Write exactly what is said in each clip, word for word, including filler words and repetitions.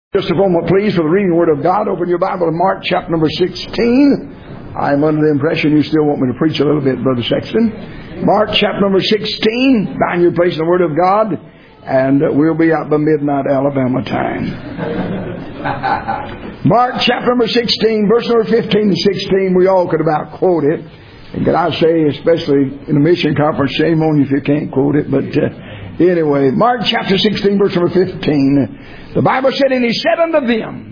Just a moment, please, for the reading of the Word of God. Open your Bible to Mark chapter number sixteen. I'm under the impression you still want me to preach a little bit, Brother Sexton. Mark chapter number sixteen. Find your place in the Word of God, and we'll be out by midnight Alabama time. Mark chapter number sixteen, verse number fifteen and sixteen. We all could about quote it. And can I say, especially in a mission conference, shame on you if you can't quote it, but... Uh, Anyway, Mark chapter sixteen, verse number fifteen. The Bible said, "And he said unto them,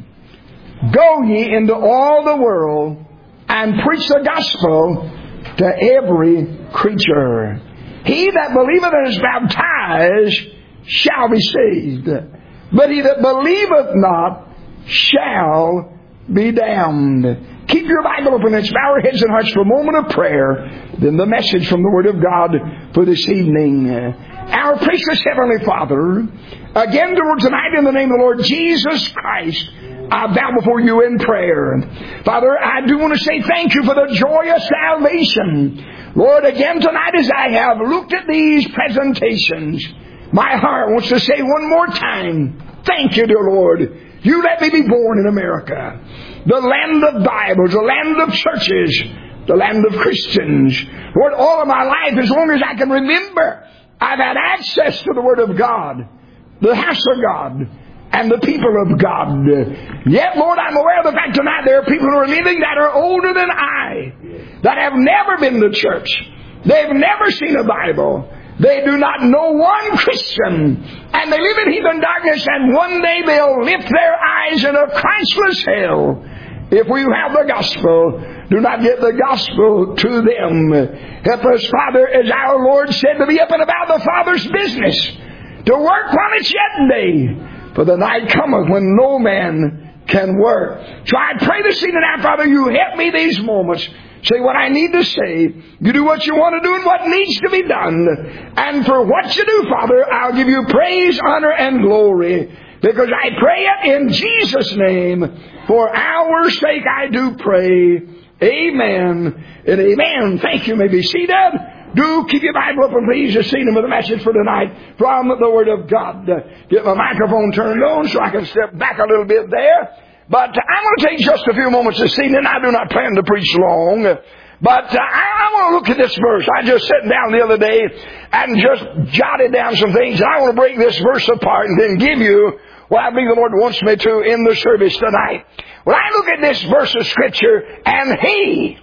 Go ye into all the world, and preach the gospel to every creature. He that believeth and is baptized shall be saved, but he that believeth not shall be damned." Keep your Bible open. Let's bow our heads and hearts for a moment of prayer. Then the message from the Word of God for this evening. Our precious Heavenly Father, again towards tonight in the name of the Lord Jesus Christ, I bow before you in prayer. Father, I do want to say thank you for the joy of salvation. Lord, again tonight as I have looked at these presentations, my heart wants to say one more time, thank you, dear Lord. You let me be born in America, the land of Bibles, the land of churches, the land of Christians. Lord, all of my life, as long as I can remember, I've had access to the Word of God, the house of God, and the people of God. Yet, Lord, I'm aware of the fact tonight there are people who are living that are older than I, that have never been to church. They've never seen a Bible. They do not know one Christian. And they live in heathen darkness, and one day they'll lift their eyes in a Christless hell if we have the gospel. Do not get the gospel to them. Help us, Father, as our Lord said, to be up and about the Father's business, to work while it's yet day, for the night cometh when no man can work. So I pray this evening now, Father, you help me these moments. Say what I need to say. You do what you want to do and what needs to be done. And for what you do, Father, I'll give you praise, honor, and glory. Because I pray it in Jesus' name. For our sake I do pray. Amen and amen. Thank you. You may be seated. Do keep your Bible open, please. Just see them with a message for tonight from the Word of God. Get my microphone turned on so I can step back a little bit there. But I'm going to take just a few moments this evening. I do not plan to preach long. But uh, I, I want to look at this verse. I just sat down the other day and just jotted down some things. And I want to break this verse apart and then give you what I believe the Lord wants me to in the service tonight. When I look at this verse of Scripture, and He,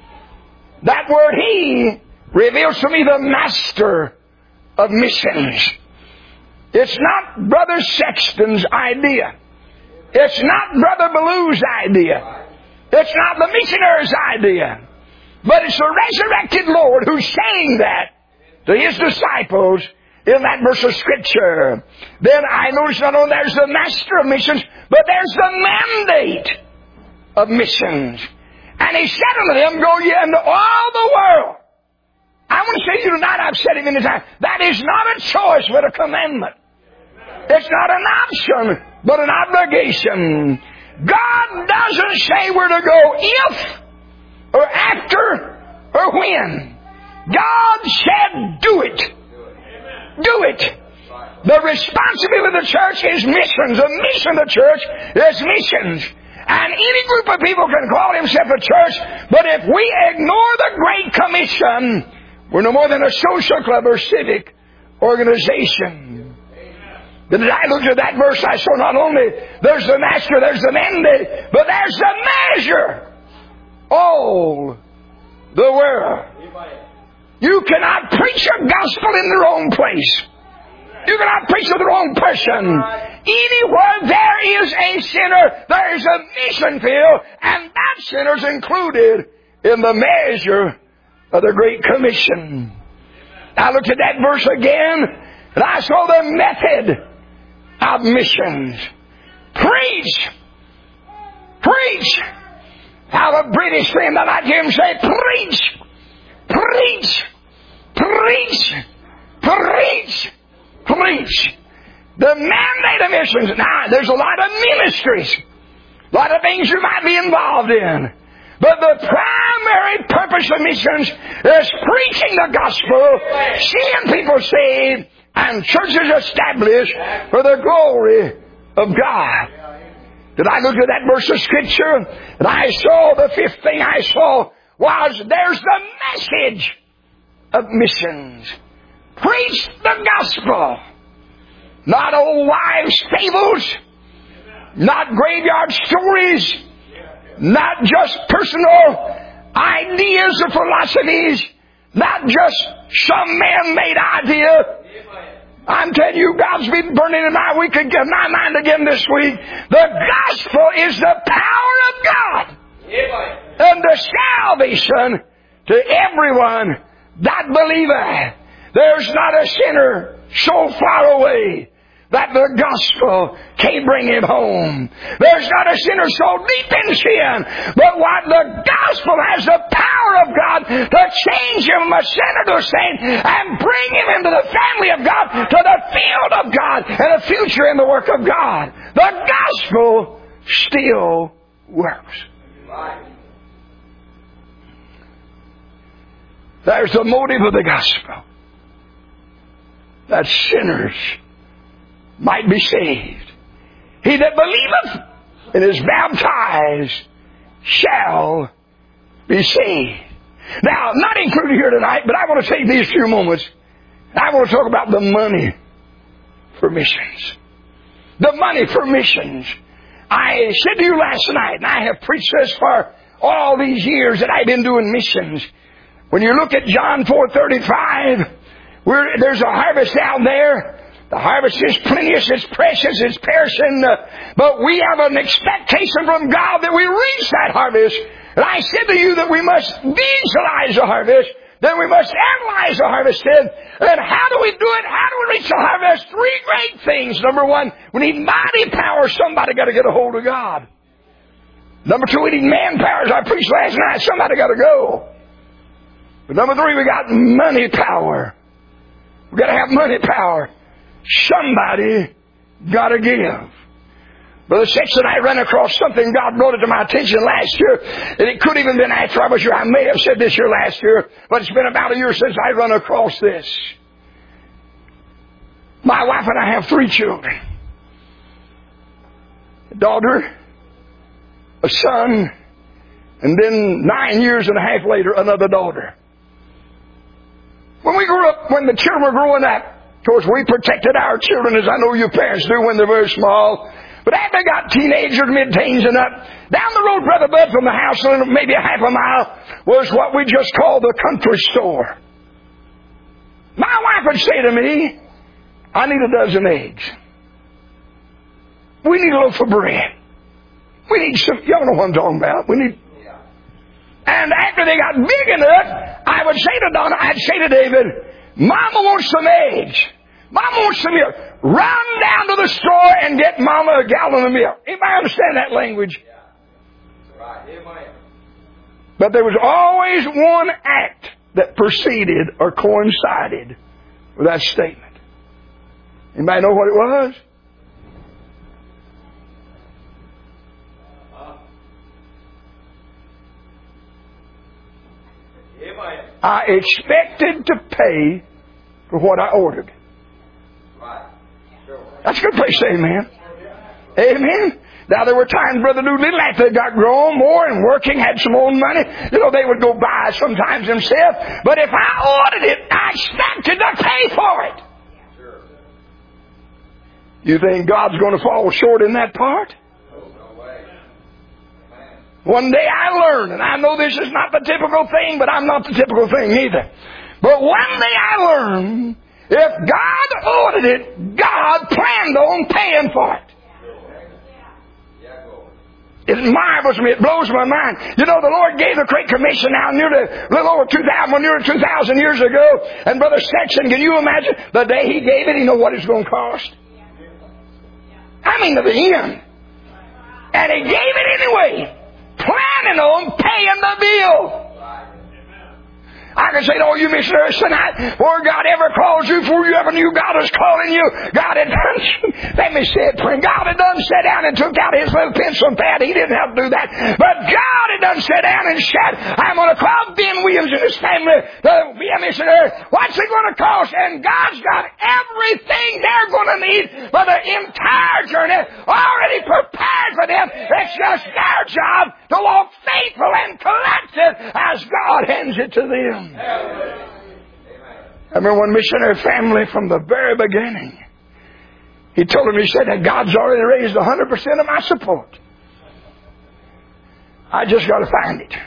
that word He, reveals to me the master of missions. It's not Brother Sexton's idea. It's not Brother Ballew's idea. It's not the missionary's idea. But it's the resurrected Lord who's saying that to His disciples in that verse of Scripture. Then I notice not only there's the master of missions, but there's the mandate of missions. And He said unto them, Go ye into all the world. I want to say to you tonight, I've said it many times, that is not a choice but a commandment. It's not an option, but an obligation. God doesn't say we're to go if, or after, or when. God said, do it. Do it. The responsibility of the church is missions. The mission of the church is missions. And any group of people can call themselves a church, but if we ignore the Great Commission, we're no more than a social club or civic organization. But as I looked at that verse, I saw not only there's the master, there's the mandate, but there's the measure. All the world. You cannot preach a gospel in the wrong place. You cannot preach to the wrong person. Anywhere there is a sinner, there is a mission field, and that sinner is included in the measure of the Great Commission. I looked at that verse again, and I saw the method of missions. Preach! Preach! How the British friend that I hear him say, preach! Preach! Preach! Preach! Preach! The mandate of missions. Now, there's a lot of ministries. A lot of things you might be involved in. But the primary purpose of missions is preaching the gospel, seeing people saved, and churches established for the glory of God. that I looked at that verse of Scripture, and I saw the fifth thing I saw was there's the message of missions. Preach the gospel. Not old wives' fables, not graveyard stories, not just personal ideas or philosophies, not just some man-made idea. I'm telling you, God's been burning in my week again, my mind again this week. The gospel is the power of God and the salvation to everyone that believeth. There's not a sinner so far away that the gospel can't bring him home. There's not a sinner so deep in sin, but what the gospel has the power of God to change him from a sinner to a saint and bring him into the family of God, to the field of God, and a future in the work of God. The gospel still works. There's the motive of the gospel, that sinners might be saved. He that believeth and is baptized shall be saved. Now, not included here tonight, but I want to take these few moments. I want to talk about the money for missions. The money for missions. I said to you last night, and I have preached this for all these years that I've been doing missions. When you look at John four thirty-five, we're, there's a harvest out there. The harvest is plenteous, it's precious, it's perishing, uh, but we have an expectation from God that we reach that harvest. And I said to you that we must visualize the harvest, then we must analyze the harvest. And how do we do it? How do we reach the harvest? Three great things. Number one, we need mighty power. Somebody got to get a hold of God. Number two, we need manpower. As I preached last night, somebody got to go. But number three, we got money power. We got to have money power. Somebody got to give. Brother Sexton, I ran across something. God brought it to my attention last year. And it could have even been after I was here. I may have said this year last year. But it's been about a year since I run across this. My wife and I have three children. A daughter, a son, and then nine years and a half later, another daughter. When we grew up, when the children were growing up, of course, we protected our children, as I know you parents do when they're very small. But after they got teenagers, mid-teens and up, down the road, Brother Bud, from the house, maybe a half a mile, was what we just call the country store. My wife would say to me, I need a dozen eggs. We need a loaf of bread. We need some, y'all know what I'm talking about. We need... And after they got big enough, I would say to Donna, I'd say to David, Mama wants some eggs. Mama wants some milk. Run down to the store and get Mama a gallon of milk. Anybody understand that language? Yeah. Right. But there was always one act that preceded or coincided with that statement. Anybody know what it was? I expected to pay for what I ordered. That's a good place to say amen. Amen. Now there were times Brother Doolittle, after they got grown more and working, had some own money, you know, they would go buy sometimes themselves. But if I ordered it, I expected to pay for it. You think God's going to fall short in that part? One day I learned, and I know this is not the typical thing, but I'm not the typical thing either. But one day I learned, if God ordered it, God planned on paying for it. It marvels me. It blows my mind. You know, the Lord gave the Great Commission now nearly a little over two thousand, nearly two thousand years ago. And Brother Sexton, can you imagine the day He gave it? You know what it's going to cost? I mean, to the end. And He gave it anyway, planning on paying the bill. I can say to all you missionaries tonight, before God ever calls you, before you ever knew God was calling you, God had done, let me say it, friend, God had done sat down and took out His little pencil and pad. He didn't have to do that. But God had done sat down and said, I'm going to call Ben Williams and his family to be a missionary. What's it going to cost? And God's got everything they're going to need for the entire journey already prepared for them. It's just their job to walk faithful and collected as God hands it to them. I remember one missionary family from the very beginning. He told them, he said that God's already raised one hundred percent of my support. I just got to find it.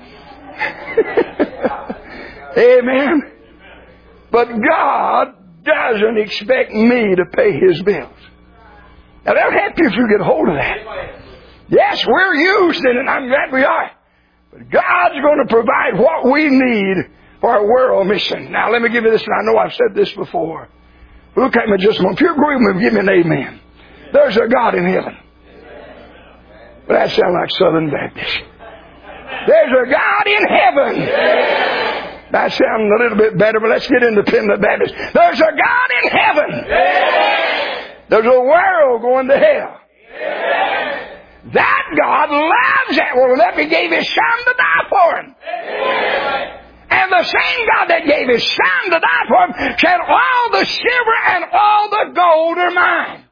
Amen. But God doesn't expect me to pay His bills. Now, that'll help you if you get hold of that. Yes, we're used in it, and I'm glad we are. But God's going to provide what we need for our world mission. Now, let me give you this, and I know I've said this before. Look at me just a moment. If you agree with me, give me an amen. There's a God in heaven. But that sounds like Southern Baptist. There's a God in heaven. That sounds a little bit better, but let's get independent Baptist. There's a God in heaven. There's a world going to hell. That God loves that world. That He gave His Son to die for him. And the same God that gave His Son to die for him said, all the silver and all the gold are mine.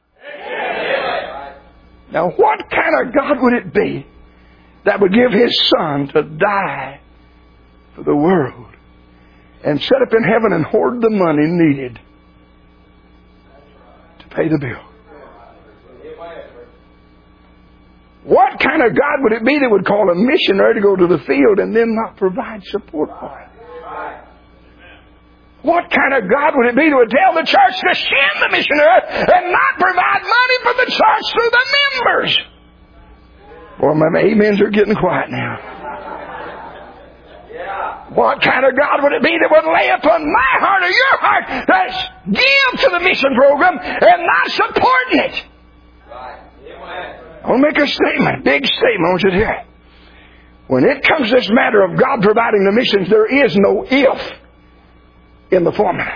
Now, what kind of God would it be that would give His Son to die for the world and set up in heaven and hoard the money needed to pay the bill? What kind of God would it be that would call a missionary to go to the field and then not provide support for him? What kind of God would it be that would tell the church to send the missionary and not provide money for the church through the members? Boy, my amens are getting quiet now. What kind of God would it be that would lay upon my heart or your heart to give to the mission program and not supporting it? I'll make a statement, big statement. I want you to hear it. When it comes to this matter of God providing the missions, there is no if in the formula.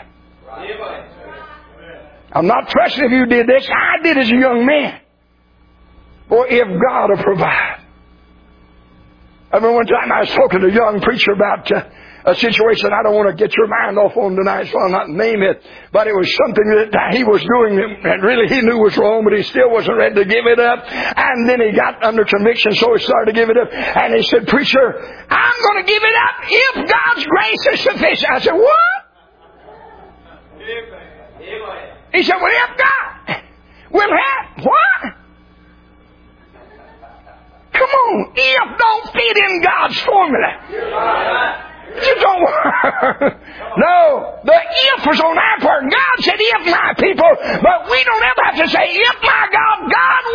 I'm not trusting if you did this. I did as a young man. Boy, if God will provide. I remember one time I was talking to a young preacher about uh, a situation I don't want to get your mind off on tonight, so I'll not name it. But it was something that he was doing that really he knew was wrong, but he still wasn't ready to give it up. And then he got under conviction, so he started to give it up. And he said, preacher, I'm going to give it up if God's grace is sufficient. I said, what? He said, well, if God will have, what? Come on, if don't fit in God's formula. You don't No, the if was on our part. God said, if my people, but we don't ever have to say, if my God,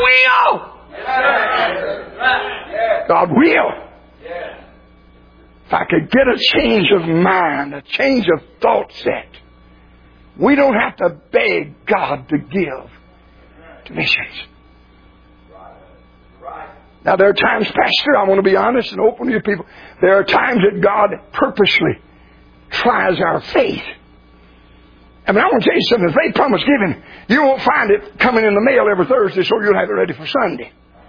God will. God will. If I could get a change of mind, a change of thought set, we don't have to beg God to give to missions. Now, there are times, Pastor, I want to be honest and open to you people. There are times that God purposely tries our faith. I mean, I want to tell you something. The faith promise given, you won't find it coming in the mail every Thursday, so you'll have it ready for Sunday.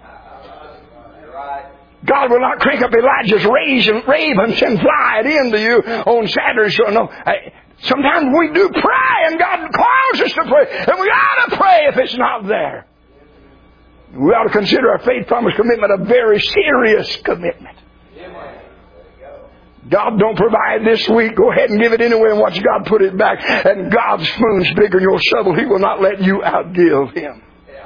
God will not crank up Elijah's ravens and fly it into you on Saturday. So no, sometimes we do pray, and God calls us to pray, and we ought to pray if it's not there. We ought to consider our faith promise commitment a very serious commitment. God don't provide this week. Go ahead and give it anyway and watch God put it back. And God's spoon's bigger than your shovel. He will not let you outgive Him.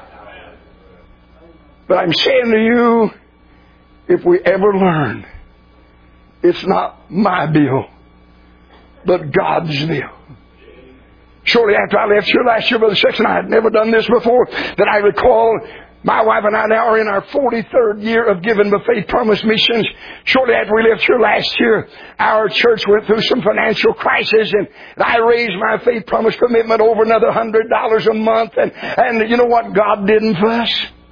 But I'm saying to you, if we ever learn, it's not my bill, but God's bill. Shortly after I left here last year, Brother Sexton, I had never done this before, that I recall. My wife and I now are in our forty-third year of giving the Faith Promise missions. Shortly after we left here last year, our church went through some financial crisis, and I raised my Faith Promise commitment over another one hundred dollars a month. And, and you know what? God didn't fuss.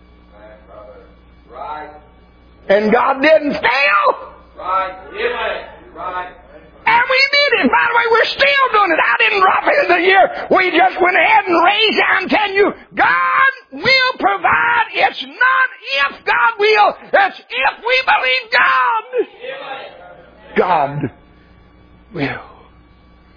Right. And God didn't fail. Right. Right. And we did it. By the way, we're still doing it. I didn't drop it in the year. We just went ahead and raised it. I'm telling you, God will provide. It's not if God will. It's if we believe God. God will.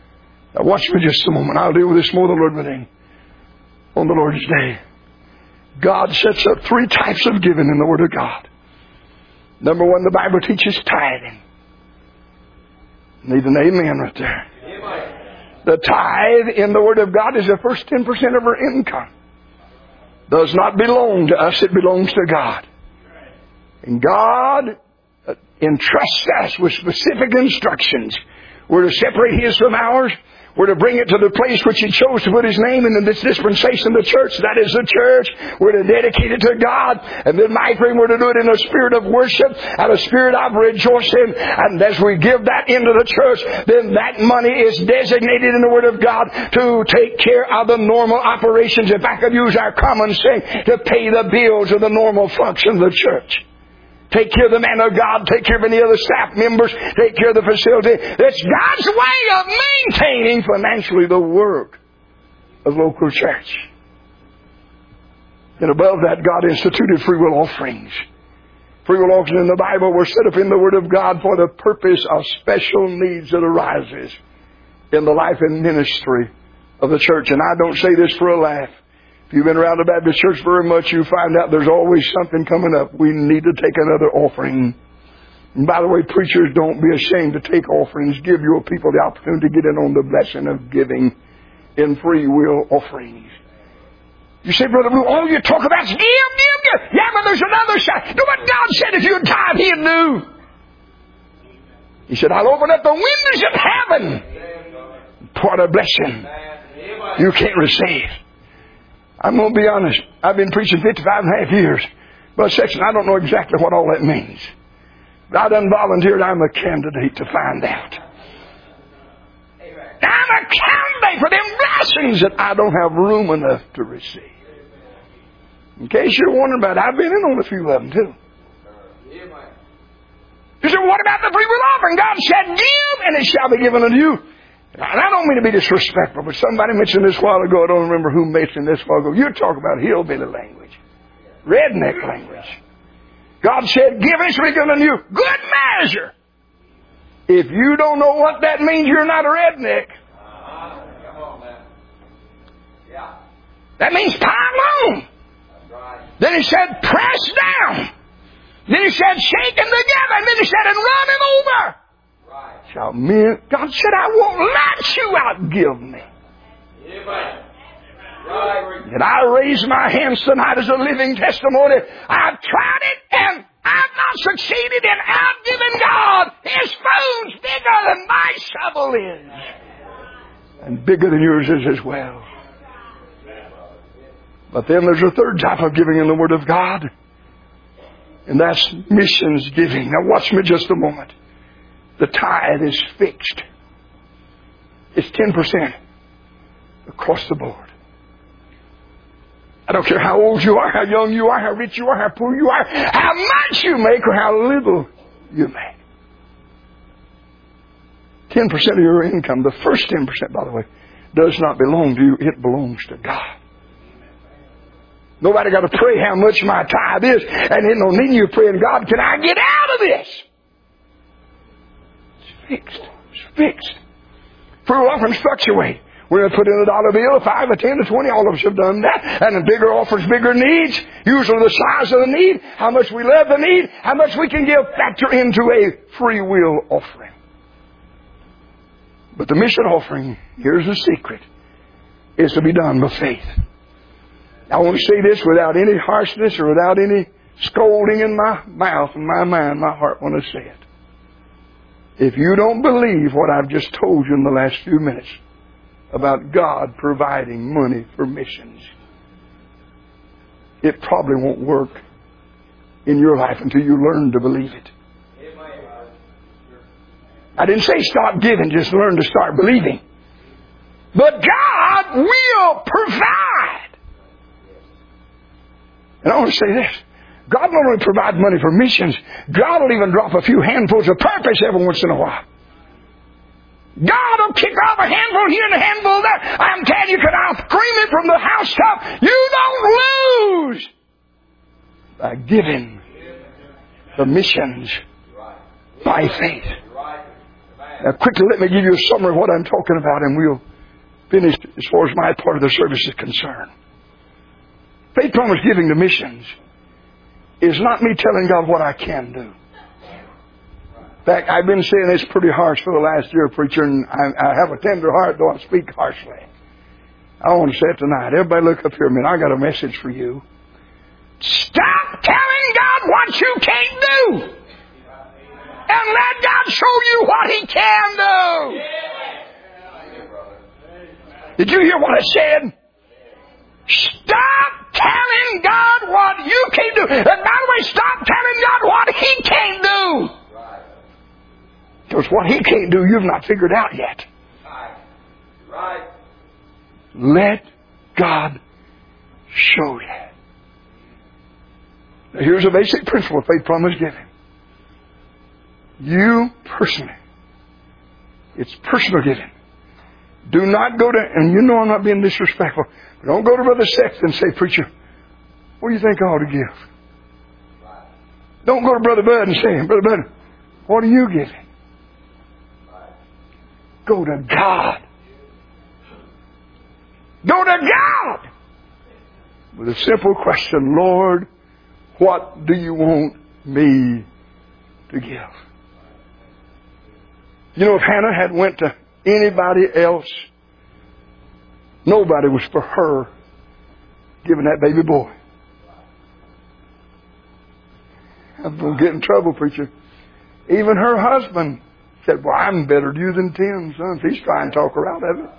Now watch me just a moment. I'll deal with this more, the Lord willing, on the Lord's day. God sets up three types of giving in the Word of God. Number one, the Bible teaches tithing. Need an amen right there. Amen. The tithe in the Word of God is the first ten percent of our income. Does not belong to us, it belongs to God. And God entrusts us with specific instructions. We're to separate His from ours. We're to bring it to the place which He chose to put His name in this dispensation of the church. That is the church. We're to dedicate it to God. And then my friend, we're to do it in a spirit of worship and a spirit of rejoicing. And as we give that into the church, then that money is designated in the Word of God to take care of the normal operations, if I could use our common saying, to pay the bills of the normal function of the church. Take care of the man of God. Take care of any other staff members. Take care of the facility. It's God's way of maintaining financially the work of local church. And above that, God instituted free will offerings. Free will offerings in the Bible were set up in the Word of God for the purpose of special needs that arises in the life and ministry of the church. And I don't say this for a laugh. If you've been around the Baptist church very much, you find out there's always something coming up. We need to take another offering. And by the way, preachers, don't be ashamed to take offerings. Give your people the opportunity to get in on the blessing of giving in free will offerings. You say, Brother Blue, all you talk about is give, give, give. Yeah, but there's another side. Know what God said if you'd tithe, He'd do? He said, I'll open up the windows of heaven. Pour a blessing you can't receive. I'm going to be honest. I've been preaching fifty-five and a half years. But section, I don't know exactly what all that means. But I done volunteered. I'm a candidate to find out. I'm a candidate for them blessings that I don't have room enough to receive. In case you're wondering about it, I've been in on a few of them too. You said, what about the free will offering? God said, give, and it shall be given unto you. And I don't mean to be disrespectful, but somebody mentioned this a while ago. I don't remember who mentioned this a while ago. You talk about hillbilly language. Redneck language. God said, give, and it shall be given unto you. Good measure. If you don't know what that means, you're not a redneck. Uh-huh. Come on, man. Yeah. That means pile on. That's right. Then He said, press down. Then He said, shaken together. And then He said, and run it over. Right. Shall men, God said, I won't let you outgive me. Amen. Right. And I raise my hands tonight as a living testimony. I've tried it and I've not succeeded in outgiving God. His spoon's bigger than my shovel is. And bigger than yours is as well. But then there's a third type of giving in the Word of God. And that's missions giving. Now watch me just a moment. The tithe is fixed. It's ten percent across the board. I don't care how old you are, how young you are, how rich you are, how poor you are, how much you make or how little you make. ten percent of your income, the first ten percent, by the way, does not belong to you. It belongs to God. Nobody got to pray how much my tithe is. And then no need you praying, God, can I get out of this? It's fixed. It's fixed. Free will offerings fluctuate. We're going to put in a dollar bill, a five, a ten, a twenty. All of us have done that. And the bigger offers, bigger needs. Usually the size of the need, how much we love the need, how much we can give, factor into a free will offering. But the mission offering, here's the secret, is to be done by faith. I want to say this without any harshness or without any scolding in my mouth and my mind, my heart when I say it. If you don't believe what I've just told you in the last few minutes about God providing money for missions, it probably won't work in your life until you learn to believe it. I didn't say stop giving, just learn to start believing. But God will provide. And I want to say this. God not only provides money for missions, God will even drop a few handfuls of purpose every once in a while. God will kick off a handful here and a handful there. I'm telling you, can I scream it from the housetop? You don't lose by giving the missions by faith. Now quickly let me give you a summary of what I'm talking about and we'll finish as far as my part of the service is concerned. Faith promise giving to missions is not me telling God what I can do. In fact, I've been saying this pretty harsh for the last year, preacher, and I, I have a tender heart, though I speak harshly. I want to say it tonight. Everybody look up here a minute. I got a message for you. Stop telling God what you can't do. And let God show you what He can do. Did you hear what I said? Stop telling God what you can't do. And by the way, stop telling God what He can't do. Because what He can't do, you've not figured out yet. Right. Let God show you. Now here's a basic principle of faith promise giving. You personally. It's personal giving. Do not go to, and you know I'm not being disrespectful, but don't go to Brother Sexton and say, preacher, what do you think I ought to give? Don't go to Brother Bud and say, Brother Bud, what are you giving? Go to God. Go to God with a simple question. Lord, what do you want me to give? You know, if Hannah had went to anybody else, nobody was for her giving that baby boy. I'm going to get in trouble, preacher. Even her husband said, well, I'm better to you than ten sons. He's trying to talk her out of it.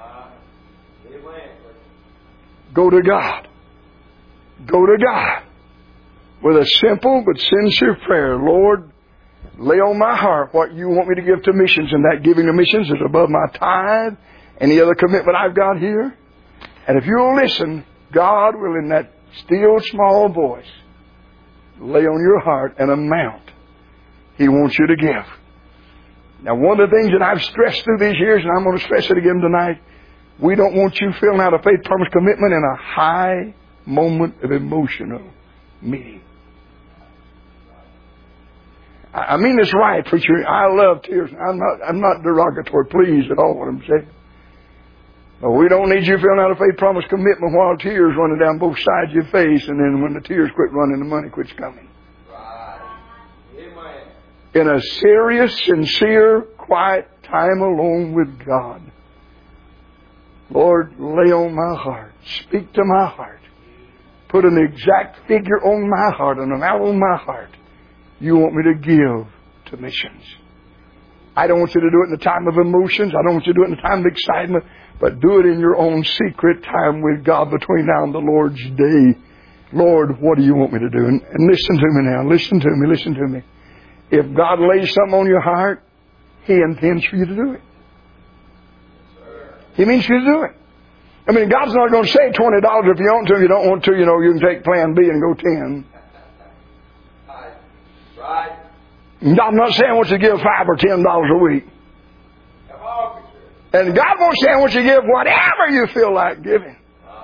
Go to God. Go to God with a simple but sincere prayer. Lord, lay on my heart what you want me to give to missions, and that giving to missions is above my tithe, any other commitment I've got here. And if you'll listen, God will, in that still small voice, lay on your heart an amount He wants you to give. Now, one of the things that I've stressed through these years, and I'm going to stress it again tonight, we don't want you filling out a faith promise commitment in a high moment of emotional meeting. I mean this right, preacher. I love tears. I'm not, I'm not derogatory, please, at all what I'm saying. But we don't need you filling out a faith promise commitment while tears running down both sides of your face, and then when the tears quit running, the money quits coming. In a serious, sincere, quiet time alone with God. Lord, lay on my heart. Speak to my heart. Put an exact figure on my heart, an amount on my heart you want me to give to missions. I don't want you to do it in the time of emotions. I don't want you to do it in the time of excitement. But do it in your own secret time with God between now and the Lord's day. Lord, what do you want me to do? And, and listen to me now. Listen to me. Listen to me. If God lays something on your heart, He intends for you to do it. He means for you to do it. I mean, God's not going to say twenty dollars if you want to. If you don't want to, you know, you can take plan B and go ten. Right. God's not saying I want you to give five or ten dollars a week. And God won't say I want you to give whatever you feel like giving.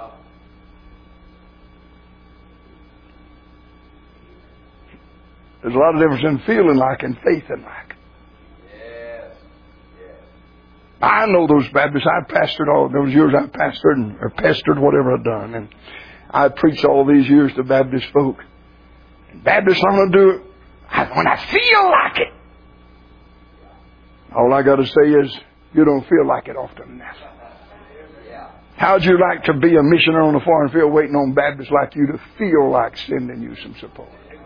There's a lot of difference in feeling like and faith in like. Yes. Yes. I know those Baptists. I've pastored all those years. I've pastored and, or pastored whatever I've done, and I've preached all these years to Baptist folk. And Baptists, I'm going to do it when I feel like it. All I got to say is, you don't feel like it often enough. How'd you like to be a missionary on a foreign field waiting on Baptists like you to feel like sending you some support?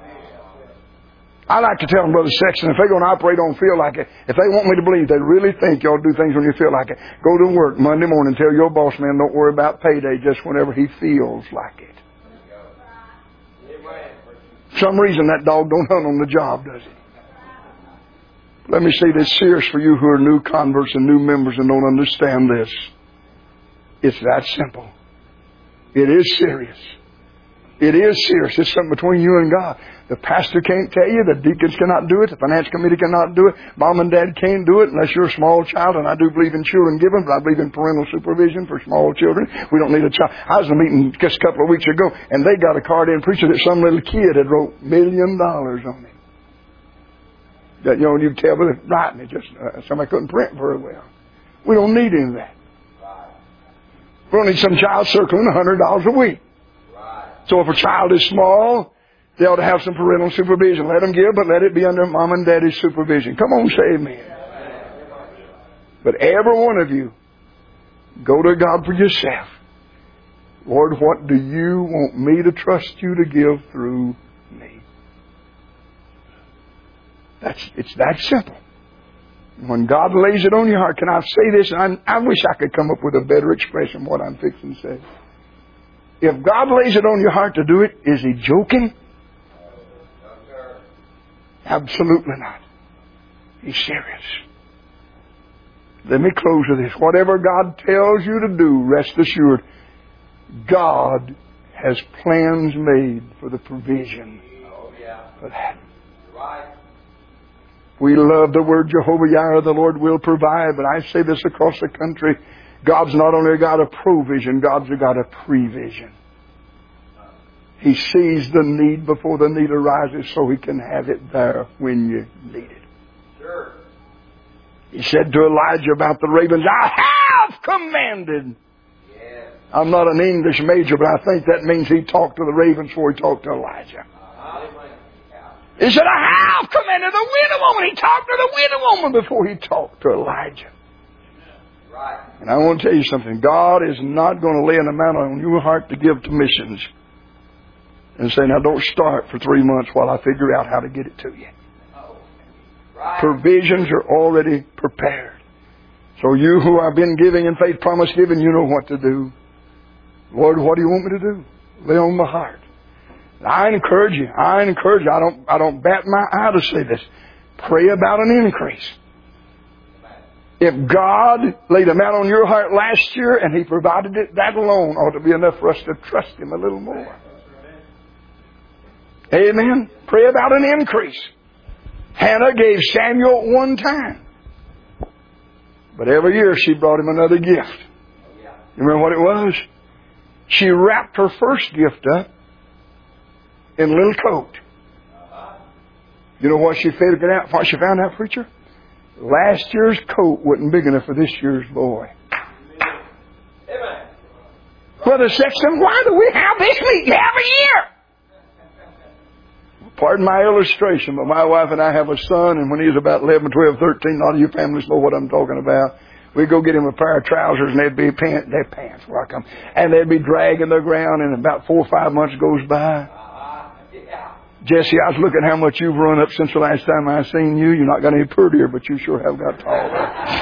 I like to tell them, Brother Sexton, if they're going to operate on feel like it, if they want me to believe they really think you'll do things when you feel like it, go to work Monday morning, tell your boss man don't worry about payday just whenever he feels like it. For some reason that dog don't hunt on the job, does he? Let me say this serious for you who are new converts and new members and don't understand this. It's that simple. It is serious. It is serious. It's something between you and God. The pastor can't tell you. The deacons cannot do it. The finance committee cannot do it. Mom and dad can't do it unless you're a small child. And I do believe in children giving, but I believe in parental supervision for small children. We don't need a child. I was in a meeting just a couple of weeks ago, and they got a card in preacher that some little kid had wrote million dollars on it. That, you know, you tell me they're writing it. Just uh, somebody couldn't print very well. We don't need any of that. We don't need some child circling a hundred dollars a week. So if a child is small, they ought to have some parental supervision. Let them give, but let it be under mom and daddy's supervision. Come on, say amen. But every one of you, go to God for yourself. Lord, what do you want me to trust you to give through me? That's, it's that simple. When God lays it on your heart, can I say this? I, I wish I could come up with a better expression of what I'm fixing to say. If God lays it on your heart to do it, is He joking? Absolutely not. He's serious. Let me close with this. Whatever God tells you to do, rest assured, God has plans made for the provision for that. We love the word Jehovah-Jireh, the Lord will provide, but I say this across the country, God's not only a God of provision, God's a God of prevision. He sees the need before the need arises so He can have it there when you need it. Sure. He said to Elijah about the ravens, I have commanded. Yes. I'm not an English major, but I think that means He talked to the ravens before He talked to Elijah. He said, I have commanded the widow woman. He talked to the widow woman before He talked to Elijah. Right. And I want to tell you something. God is not going to lay an amount on your heart to give to missions and say, now don't start for three months while I figure out how to get it to you. Oh. Right. Provisions are already prepared. So you who have been giving in faith, promise giving, you know what to do. Lord, what do you want me to do? Lay on my heart. I encourage you. I encourage you. I don't, I don't bat my eye to say this. Pray about an increase. If God laid a amount on your heart last year and He provided it, that alone ought to be enough for us to trust Him a little more. Amen. Pray about an increase. Hannah gave Samuel one time. But every year she brought him another gift. You remember what it was? She wrapped her first gift up in a little coat. You know what she figured out? What she found out, preacher? Last year's coat wasn't big enough for this year's boy. Amen. Brother Sexton, why do we have this meeting every year? Pardon my illustration, but my wife and I have a son, and when he was about eleven, twelve, thirteen, a lot of you families know what I'm talking about. We'd go get him a pair of trousers, and they'd be pants, they're pants, welcome, and they'd be dragging the ground, and about four or five months goes by. Jesse, I was looking how much you've run up since the last time I seen you. You're not got any prettier, but you sure have got taller.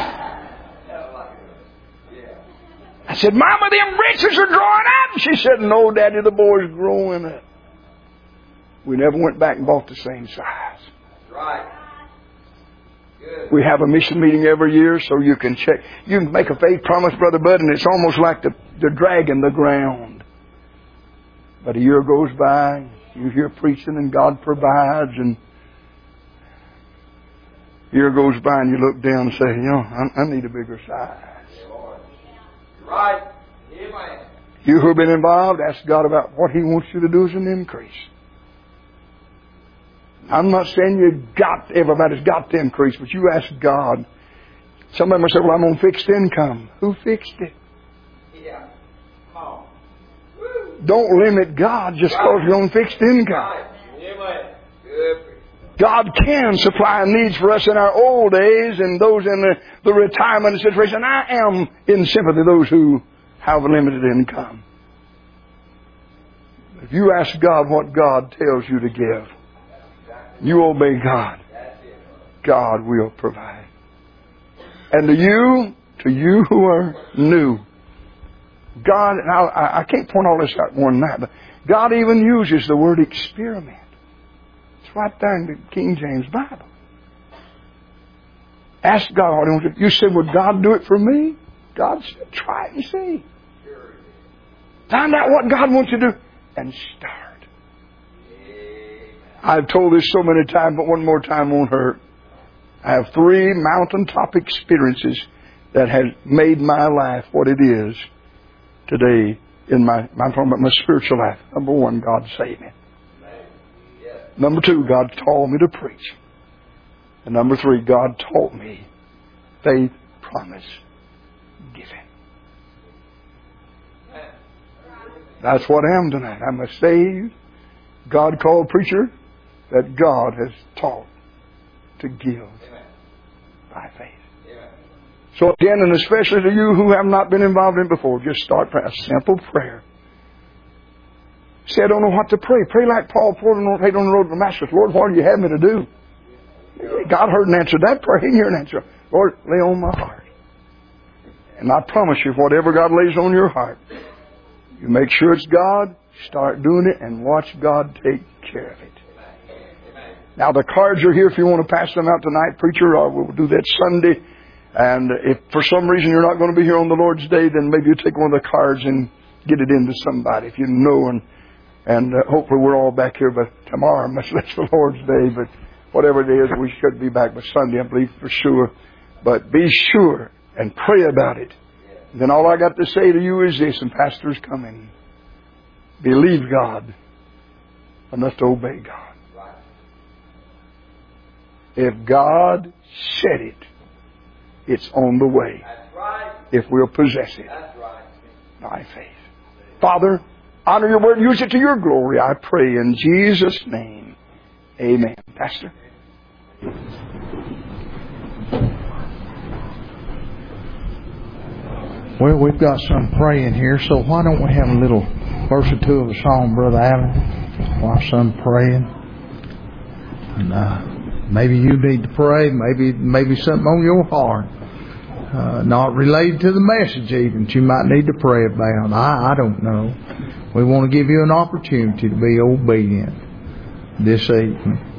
I said, Mama, them breeches are drawing up. She said, no, Daddy, the boy's growing up. We never went back and bought the same size. Right. Good. We have a mission meeting every year, so you can check. You can make a faith promise, Brother Bud, and it's almost like the, the dragging the ground. But a year goes by, you hear preaching, and God provides, and a year goes by, and you look down and say, you know, I, I need a bigger size. Right. Amen. You who have been involved, ask God about what He wants you to do as an increase. I'm not saying you got, everybody's got to increase, but you ask God. Some of them say, well, I'm on fixed income. Who fixed it? Yeah. Come on. Woo. Don't limit God just because right. You're on fixed income. Right. God can supply needs for us in our old days and those in the, the retirement situation. I am in sympathy with those who have a limited income. If you ask God what God tells you to give, you obey God, God will provide. And to you, to you who are new, God, and I, I can't point all this out one night, but God even uses the word experiment. It's right there in the King James Bible. Ask God what He wants to do. You said, would God do it for me? God said, try it and see. Find out what God wants you to do and start. I've told this so many times, but one more time won't hurt. I have three mountaintop experiences that have made my life what it is today in my, I'm talking about my spiritual life. Number one, God saved me. Number two, God taught me to preach. And number three, God taught me faith, promise, giving. That's what I am tonight. I'm a saved, God-called preacher that God has taught to give by faith. So again, and especially to you who have not been involved in it before, just start praying. A simple prayer. Say, I don't know what to pray. Pray like Paul prayed on the road to Damascus. Lord, what do you have me to do? God heard and answered that prayer. He didn't hear an answer. Lord, lay on my heart. And I promise you, whatever God lays on your heart, you make sure it's God, start doing it, and watch God take care of it. Now, the cards are here if you want to pass them out tonight, preacher. Or we'll do that Sunday. And if for some reason you're not going to be here on the Lord's Day, then maybe you take one of the cards and get it into somebody if you know. And and uh, hopefully we're all back here by tomorrow, much less the Lord's Day. But whatever it is, we should be back by Sunday, I believe, for sure. But be sure and pray about it. Then all I got to say to you is this, and Pastor's coming. Believe God enough to obey God. If God said it, it's on the way. That's right. If we'll possess it. That's right. By faith. Father, honor your word. Use it to your glory, I pray in Jesus' name. Amen. Pastor? Well, we've got some praying here, so why don't we have a little verse or two of a song, Brother Allen, while some praying. And uh, maybe you need to pray, maybe maybe something on your heart, uh, not related to the message even, that you might need to pray about. I, I don't know. We want to give you an opportunity to be obedient this evening.